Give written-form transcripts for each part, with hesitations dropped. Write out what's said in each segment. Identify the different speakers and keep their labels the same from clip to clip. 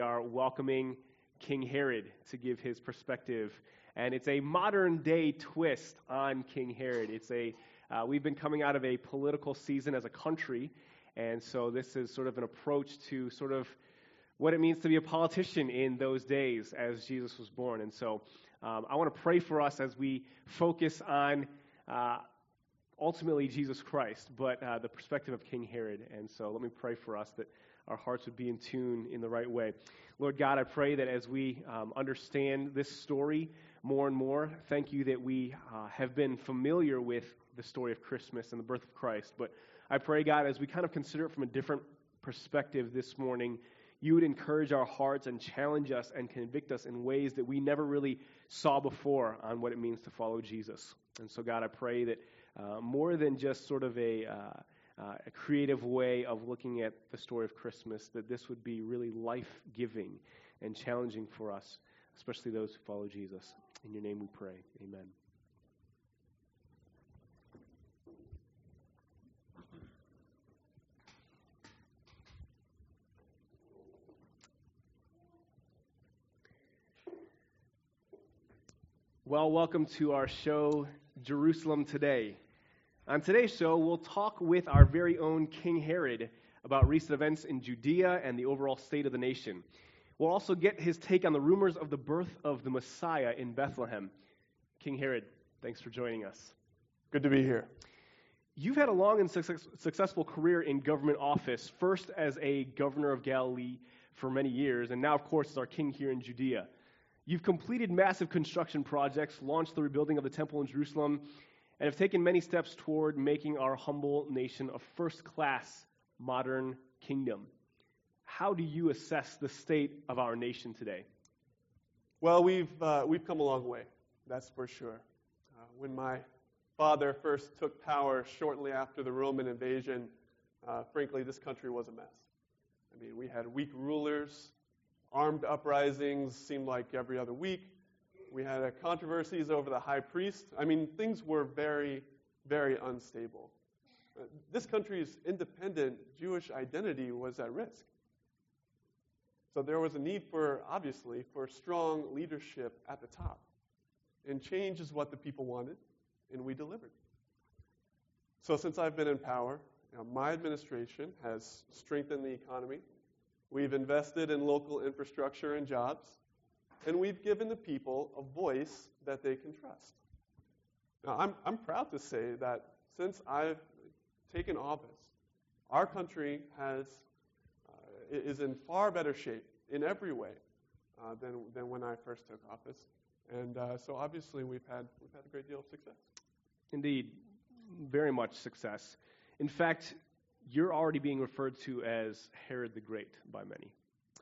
Speaker 1: are welcoming King Herod to give his perspective, and it's a modern day twist on King Herod. We've been coming out of a political season as a country, and so this is sort of an approach to sort of what it means to be a politician in those days as Jesus was born. And so I want to pray for us as we focus on ultimately Jesus Christ, but the perspective of King Herod. And so let me pray for us that our hearts would be in tune in the right way. Lord God, I pray that as we understand this story more and more, thank you that we have been familiar with the story of Christmas and the birth of Christ. But I pray, God, as we kind of consider it from a different perspective this morning, you would encourage our hearts and challenge us and convict us in ways that we never really saw before on what it means to follow Jesus. And so, God, I pray that more than just sort of a creative way of looking at the story of Christmas, that this would be really life-giving and challenging for us, especially those who follow Jesus. In your name we pray. Amen. Well, welcome to our show, Jerusalem Today. On today's show, we'll talk with our very own King Herod about recent events in Judea and the overall state of the nation. We'll also get his take on the rumors of the birth of the Messiah in Bethlehem. King Herod, thanks for joining us.
Speaker 2: Good to be here.
Speaker 1: You've had a long and successful career in government office, first as a governor of Galilee for many years, and now, of course, as our king here in Judea. You've completed massive construction projects, launched the rebuilding of the temple in Jerusalem, and have taken many steps toward making our humble nation a first-class modern kingdom. How do you assess the state of our nation today?
Speaker 2: Well, we've come a long way, that's for sure. When my father first took power shortly after the Roman invasion, frankly, this country was a mess. I mean, we had weak rulers, armed uprisings seemed like every other week. We had controversies over the high priest. I mean, things were very, very unstable. This country's independent Jewish identity was at risk. So there was a need obviously, for strong leadership at the top. And change is what the people wanted, and we delivered. So since I've been in power, my administration has strengthened the economy. We've invested in local infrastructure and jobs. And we've given the people a voice that they can trust. Now, I'm proud to say that since I've taken office, our country is in far better shape in every way than when I first took office. And so obviously we've had a great deal of success.
Speaker 1: Indeed, very much success. In fact, you're already being referred to as Herod the Great by many.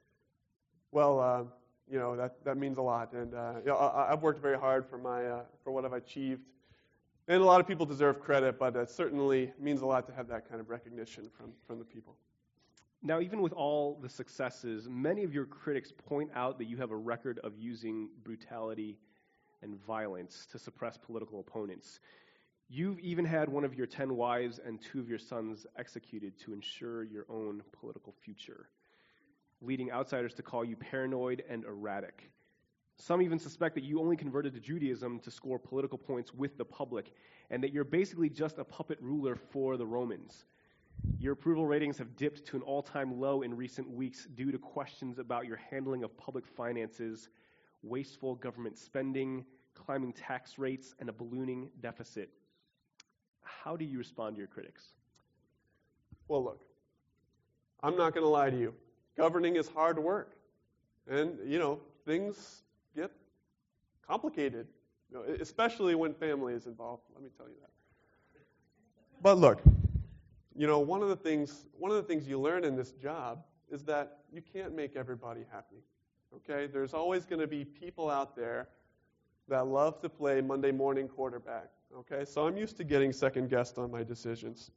Speaker 2: Well, that means a lot, and I've worked very hard for what I've achieved, and a lot of people deserve credit, but it certainly means a lot to have that kind of recognition from the people.
Speaker 1: Now, even with all the successes, many of your critics point out that you have a record of using brutality and violence to suppress political opponents. You've even had one of your 10 wives and 2 of your sons executed to ensure your own political future, leading outsiders to call you paranoid and erratic. Some even suspect that you only converted to Judaism to score political points with the public, and that you're basically just a puppet ruler for the Romans. Your approval ratings have dipped to an all-time low in recent weeks due to questions about your handling of public finances, wasteful government spending, climbing tax rates, and a ballooning deficit. How do you respond to your critics?
Speaker 2: Well, look, I'm not going to lie to you. Governing is hard work, and, things get complicated, especially when family is involved, let me tell you that. But look, one of the things you learn in this job is that you can't make everybody happy, okay? There's always going to be people out there that love to play Monday morning quarterback, okay? So I'm used to getting second-guessed on my decisions.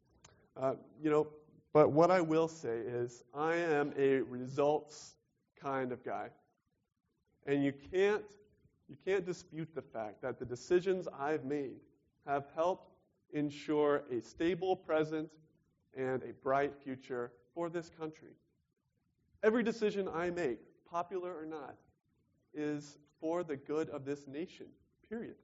Speaker 2: But what I will say is I am a results kind of guy. And you can't dispute the fact that the decisions I've made have helped ensure a stable present and a bright future for this country. Every decision I make popular or not, is for the good of this nation, period.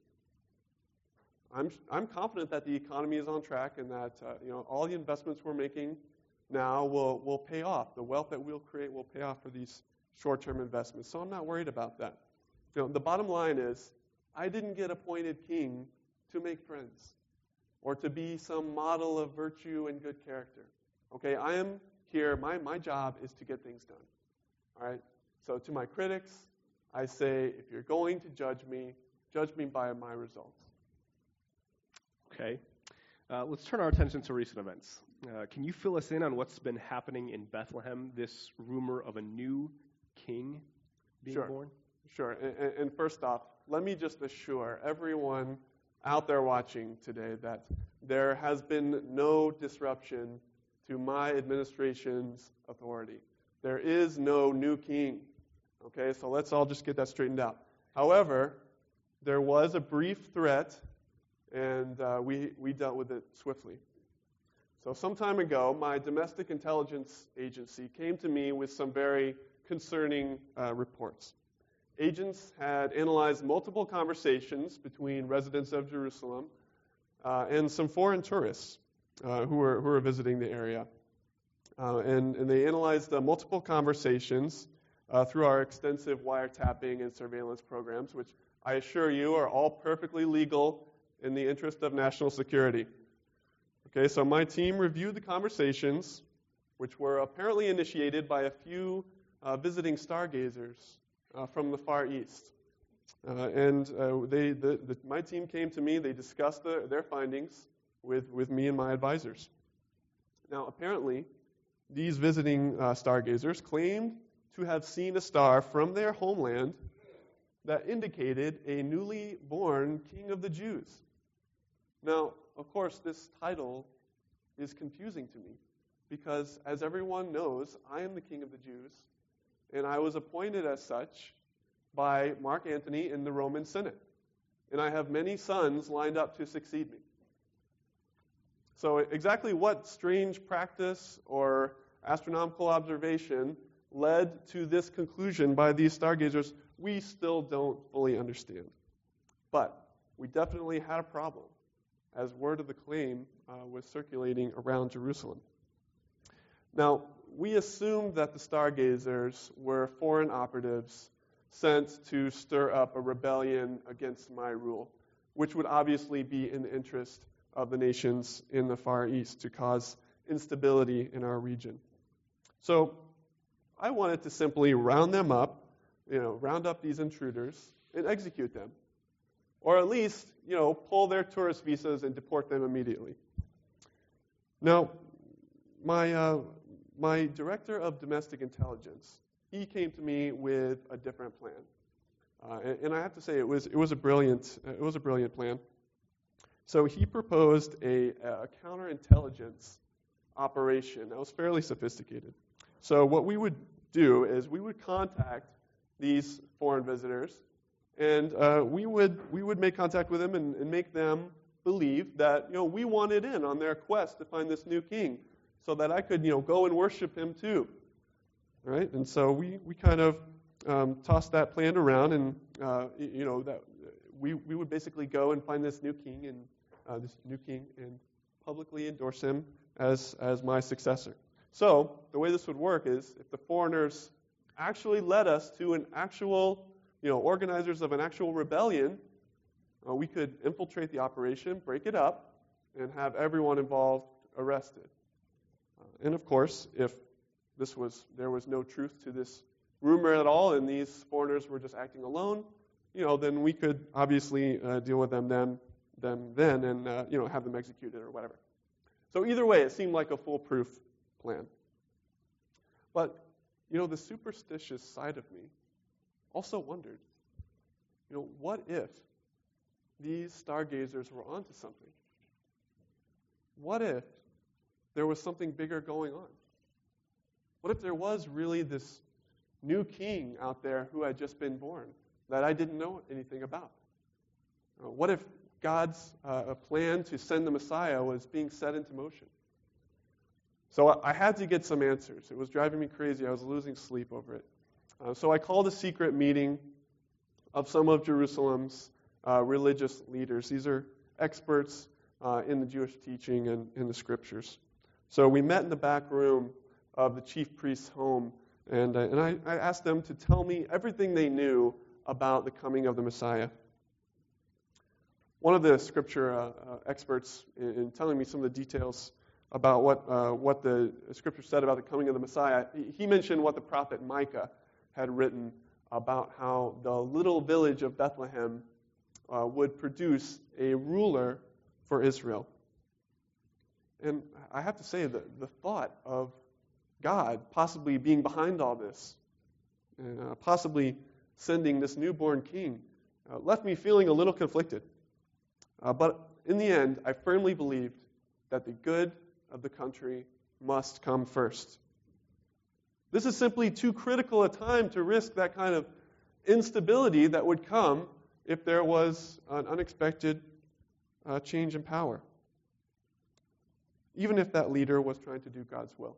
Speaker 2: I'm confident that the economy is on track and that all the investments we're making now will pay off. The wealth that we'll create will pay off for these short-term investments. So I'm not worried about that. The bottom line is, I didn't get appointed king to make friends or to be some model of virtue and good character. Okay, I am here. My job is to get things done. All right. So to my critics, I say, if you're going to judge me by my results.
Speaker 1: Okay. Let's turn our attention to recent events. Can you fill us in on what's been happening in Bethlehem, this rumor of a new king being born?
Speaker 2: Sure. And first off, let me just assure everyone out there watching today that there has been no disruption to my administration's authority. There is no new king. Okay, so let's all just get that straightened out. However, there was a brief threat, and we dealt with it swiftly. So some time ago, my domestic intelligence agency came to me with some very concerning reports. Agents had analyzed multiple conversations between residents of Jerusalem and some foreign tourists who were visiting the area. And they analyzed multiple conversations through our extensive wiretapping and surveillance programs, which I assure you are all perfectly legal in the interest of national security. Okay, so my team reviewed the conversations, which were apparently initiated by a few visiting stargazers from the Far East. My team came to me, they discussed their findings with me and my advisors. Now, apparently, these visiting stargazers claimed to have seen a star from their homeland that indicated a newly born king of the Jews. Now, of course, this title is confusing to me because, as everyone knows, I am the king of the Jews, and I was appointed as such by Mark Antony in the Roman Senate. And I have many sons lined up to succeed me. So exactly what strange practice or astronomical observation led to this conclusion by these stargazers, we still don't fully understand. But we definitely had a problem, as word of the claim was circulating around Jerusalem. Now, we assumed that the stargazers were foreign operatives sent to stir up a rebellion against my rule, which would obviously be in the interest of the nations in the Far East to cause instability in our region. So I wanted to simply round them up, round up these intruders and execute them. Or at least, pull their tourist visas and deport them immediately. Now, my director of domestic intelligence, he came to me with a different plan. And I have to say it was a brilliant plan. So he proposed a counterintelligence operation that was fairly sophisticated. So what we would do is we would contact these foreign visitors, and we would make contact with them and make them believe that we wanted in on their quest to find this new king, so that I could go and worship him too. All right, and so we kind of tossed that plan around, and that we would basically go and find this new king and publicly endorse him as my successor. So the way this would work is if the foreigners actually led us to an actual, organizers of an actual rebellion, we could infiltrate the operation, break it up, and have everyone involved arrested. And of course, if there was no truth to this rumor at all, and these foreigners were just acting alone, then we could obviously deal with them then, and have them executed or whatever. So either way, it seemed like a foolproof plan. But the superstitious side of me also wondered, what if these stargazers were onto something? What if there was something bigger going on? What if there was really this new king out there who had just been born that I didn't know anything about? What if God's plan to send the Messiah was being set into motion? So I had to get some answers. It was driving me crazy. I was losing sleep over it. So I called a secret meeting of some of Jerusalem's religious leaders. These are experts in the Jewish teaching and in the scriptures. So we met in the back room of the chief priest's home, and I asked them to tell me everything they knew about the coming of the Messiah. One of the scripture experts, in telling me some of the details about what the scripture said about the coming of the Messiah, he mentioned what the prophet Micah had written about how the little village of Bethlehem would produce a ruler for Israel. And I have to say that the thought of God possibly being behind all this, and possibly sending this newborn king, left me feeling a little conflicted. But in the end, I firmly believed that the good of the country must come first. This is simply too critical a time to risk that kind of instability that would come if there was an unexpected change in power, even if that leader was trying to do God's will.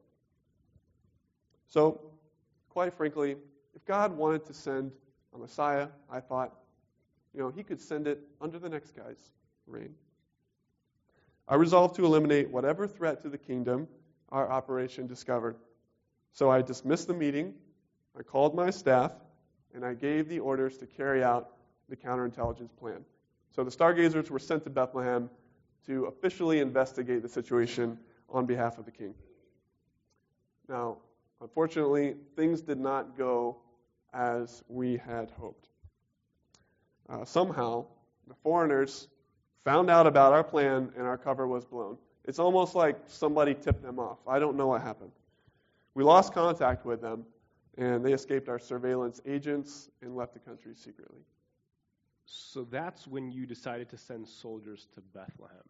Speaker 2: So, quite frankly, if God wanted to send a Messiah, I thought, he could send it under the next guy's reign. I resolved to eliminate whatever threat to the kingdom our operation discovered. So I dismissed the meeting, I called my staff, and I gave the orders to carry out the counterintelligence plan. So the stargazers were sent to Bethlehem to officially investigate the situation on behalf of the king. Now, unfortunately, things did not go as we had hoped. Somehow, the foreigners found out about our plan and our cover was blown. It's almost like somebody tipped them off. I don't know what happened. We lost contact with them, and they escaped our surveillance agents and left the country secretly.
Speaker 1: So that's when you decided to send soldiers to Bethlehem.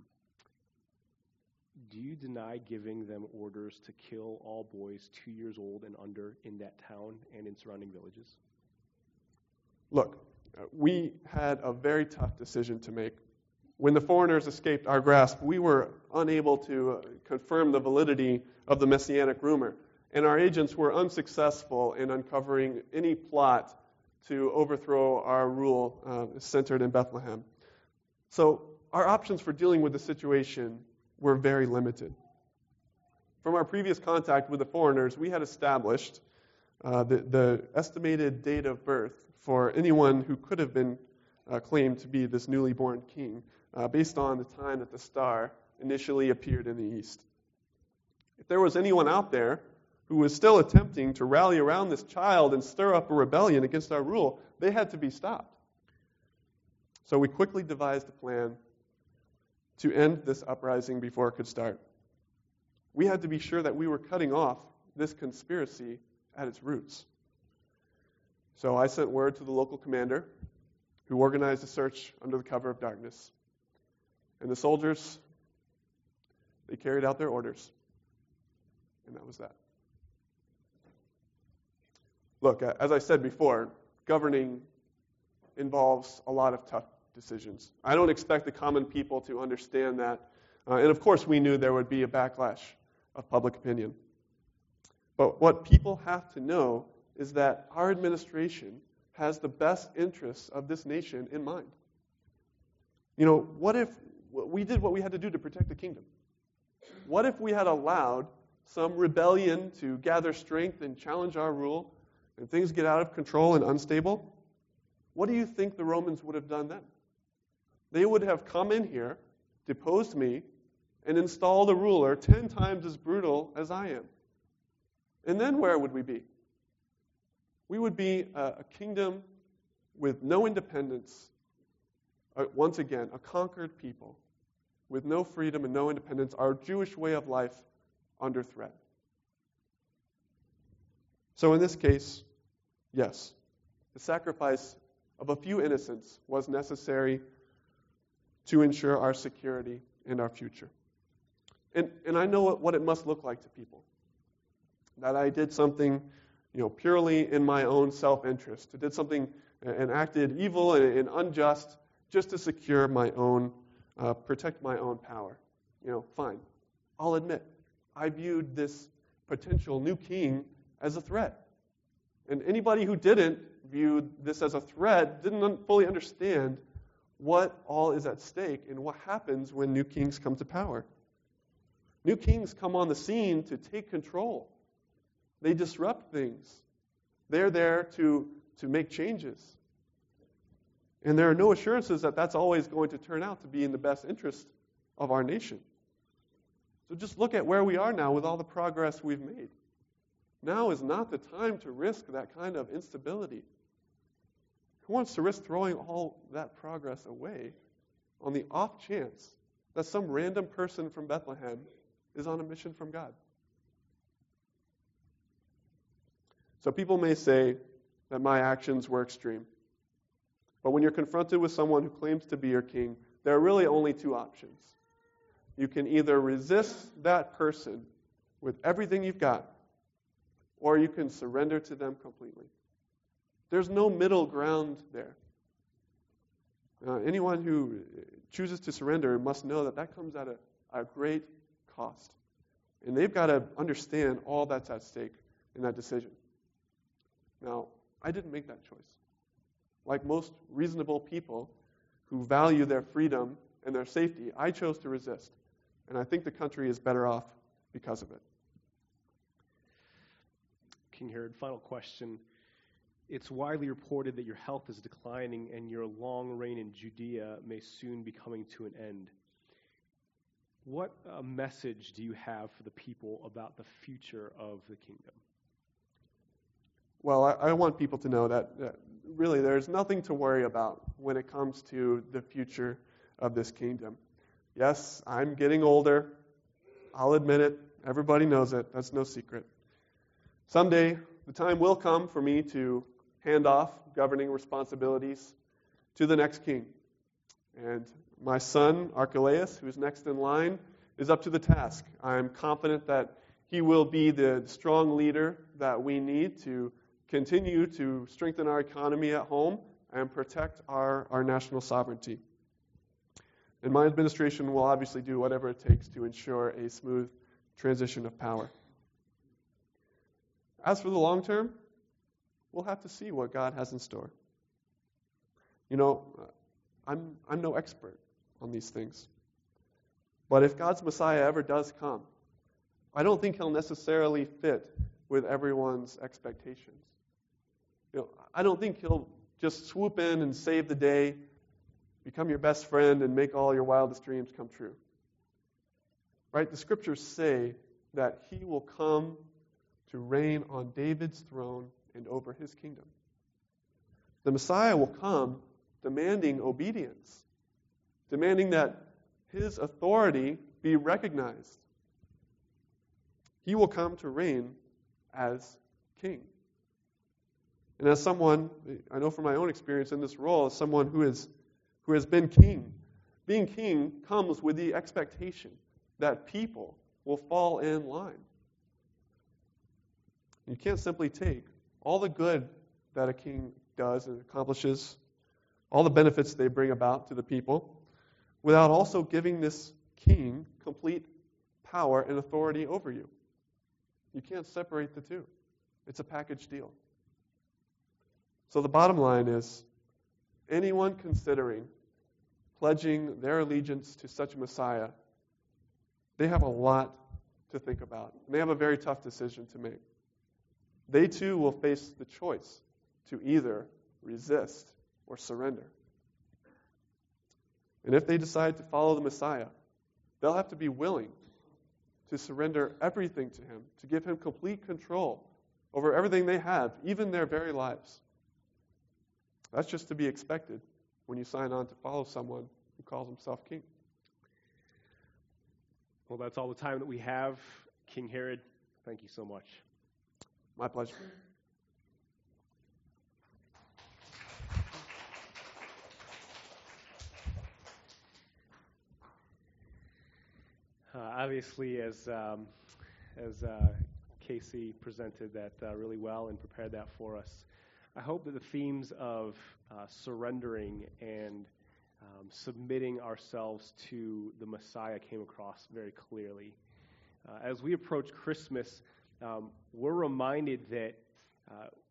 Speaker 1: Do you deny giving them orders to kill all boys 2 years old and under in that town and in surrounding villages?
Speaker 2: Look, we had a very tough decision to make. When the foreigners escaped our grasp, we were unable to confirm the validity of the messianic rumor, and our agents were unsuccessful in uncovering any plot to overthrow our rule centered in Bethlehem. So our options for dealing with the situation were very limited. From our previous contact with the foreigners, we had established the estimated date of birth for anyone who could have been claimed to be this newly born king, based on the time that the star initially appeared in the east. If there was anyone out there who was still attempting to rally around this child and stir up a rebellion against our rule, they had to be stopped. So we quickly devised a plan to end this uprising before it could start. We had to be sure that we were cutting off this conspiracy at its roots. So I sent word to the local commander, who organized a search under the cover of darkness. And the soldiers, they carried out their orders. And that was that. Look, as I said before, governing involves a lot of tough decisions. I don't expect the common people to understand that. And of course, we knew there would be a backlash of public opinion. But what people have to know is that our administration has the best interests of this nation in mind. What if we did what we had to do to protect the kingdom? What if we had allowed some rebellion to gather strength and challenge our rule, and things get out of control and unstable? What do you think the Romans would have done then? They would have come in here, deposed me, and installed a ruler 10 times as brutal as I am. And then where would we be? We would be a kingdom with no independence. Once again, a conquered people with no freedom and no independence, our Jewish way of life under threat. So in this case, yes, the sacrifice of a few innocents was necessary to ensure our security and our future. And I know what it must look like to people. That I did something, purely in my own self-interest. I did something and acted evil and unjust just to secure my own, protect my own power. Fine. I'll admit, I viewed this potential new king as a threat. And anybody who didn't view this as a threat didn't fully understand what all is at stake and what happens when new kings come to power. New kings come on the scene to take control. They disrupt things. They're there to make changes. And there are no assurances that that's always going to turn out to be in the best interest of our nation. So just look at where we are now with all the progress we've made. Now is not the time to risk that kind of instability. Who wants to risk throwing all that progress away on the off chance that some random person from Bethlehem is on a mission from God? So people may say that my actions were extreme. But when you're confronted with someone who claims to be your king, there are really only two options. You can either resist that person with everything you've got, or you can surrender to them completely. There's no middle ground there. Anyone who chooses to surrender must know that that comes at a great cost. And they've got to understand all that's at stake in that decision. Now, I didn't make that choice. Like most reasonable people who value their freedom and their safety, I chose to resist. And I think the country is better off because of it.
Speaker 1: King Herod, final question. It's widely reported that your health is declining and your long reign in Judea may soon be coming to an end. What message do you have for the people about the future of the kingdom?
Speaker 2: Well, I want people to know that really there's nothing to worry about when it comes to the future of this kingdom. Yes, I'm getting older. I'll admit it. Everybody knows it. That's no secret. Someday, the time will come for me to hand off governing responsibilities to the next king. And my son, Archelaus, who's next in line, is up to the task. I'm confident that he will be the strong leader that we need to continue to strengthen our economy at home and protect our national sovereignty. And my administration will obviously do whatever it takes to ensure a smooth transition of power. As for the long term, we'll have to see what God has in store. You know, I'm no expert on these things. But if God's Messiah ever does come, I don't think he'll necessarily fit with everyone's expectations. You know, I don't think he'll just swoop in and save the day, become your best friend, and make all your wildest dreams come true. Right? The scriptures say that he will come to reign on David's throne and over his kingdom. The Messiah will come demanding obedience, demanding that his authority be recognized. He will come to reign as king. And as someone, I know from my own experience in this role, as someone who has been king, being king comes with the expectation that people will fall in line. You can't simply take all the good that a king does and accomplishes, all the benefits they bring about to the people, without also giving this king complete power and authority over you. You can't separate the two. It's a package deal. So the bottom line is, anyone considering pledging their allegiance to such a Messiah, they have a lot to think about. And they have a very tough decision to make. They too will face the choice to either resist or surrender. And if they decide to follow the Messiah, they'll have to be willing to surrender everything to him, to give him complete control over everything they have, even their very lives. That's just to be expected when you sign on to follow someone who calls himself king.
Speaker 1: Well, that's all the time that we have. King Herod, thank you so much.
Speaker 2: My pleasure.
Speaker 1: Obviously, as Casey presented that really well and prepared that for us, I hope that the themes of surrendering and submitting ourselves to the Messiah came across very clearly. As we approach Christmas, we're reminded that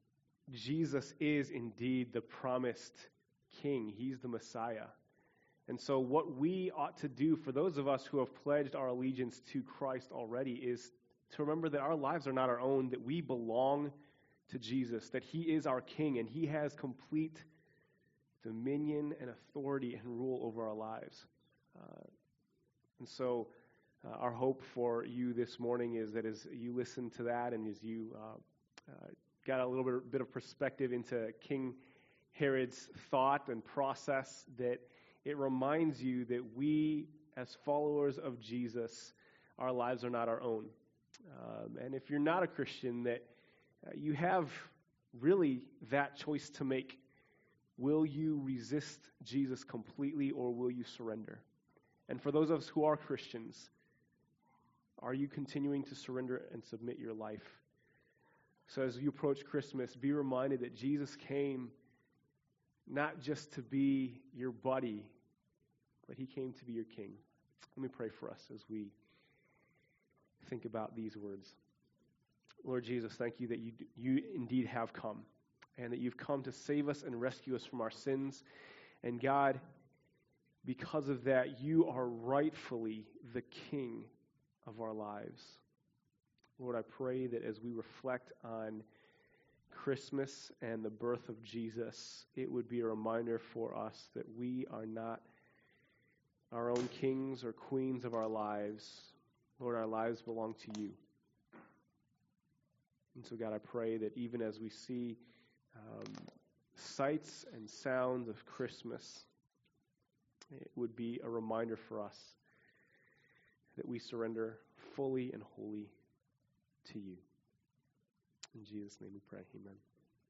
Speaker 1: Jesus is indeed the promised King. He's the Messiah. And so what we ought to do for those of us who have pledged our allegiance to Christ already is to remember that our lives are not our own, that we belong to Jesus, that He is our King, and He has complete dominion and authority and rule over our lives. And so our hope for you this morning is that as you listen to that and as you got a little bit of perspective into King Herod's thought and process, that it reminds you that we, as followers of Jesus, our lives are not our own. And if you're not a Christian, that you have really that choice to make. Will you resist Jesus completely, or will you surrender? And for those of us who are Christians, are you continuing to surrender and submit your life? So as you approach Christmas, be reminded that Jesus came not just to be your buddy, but He came to be your King. Let me pray for us as we think about these words. Lord Jesus, thank you that you indeed have come, and that you've come to save us and rescue us from our sins. And God, because of that, you are rightfully the King of our lives. Lord, I pray that as we reflect on Christmas and the birth of Jesus, it would be a reminder for us that we are not our own kings or queens of our lives. Lord, our lives belong to you. And so, God, I pray that even as we see sights and sounds of Christmas, it would be a reminder for us that we surrender fully and wholly to you. In Jesus' name we pray, amen.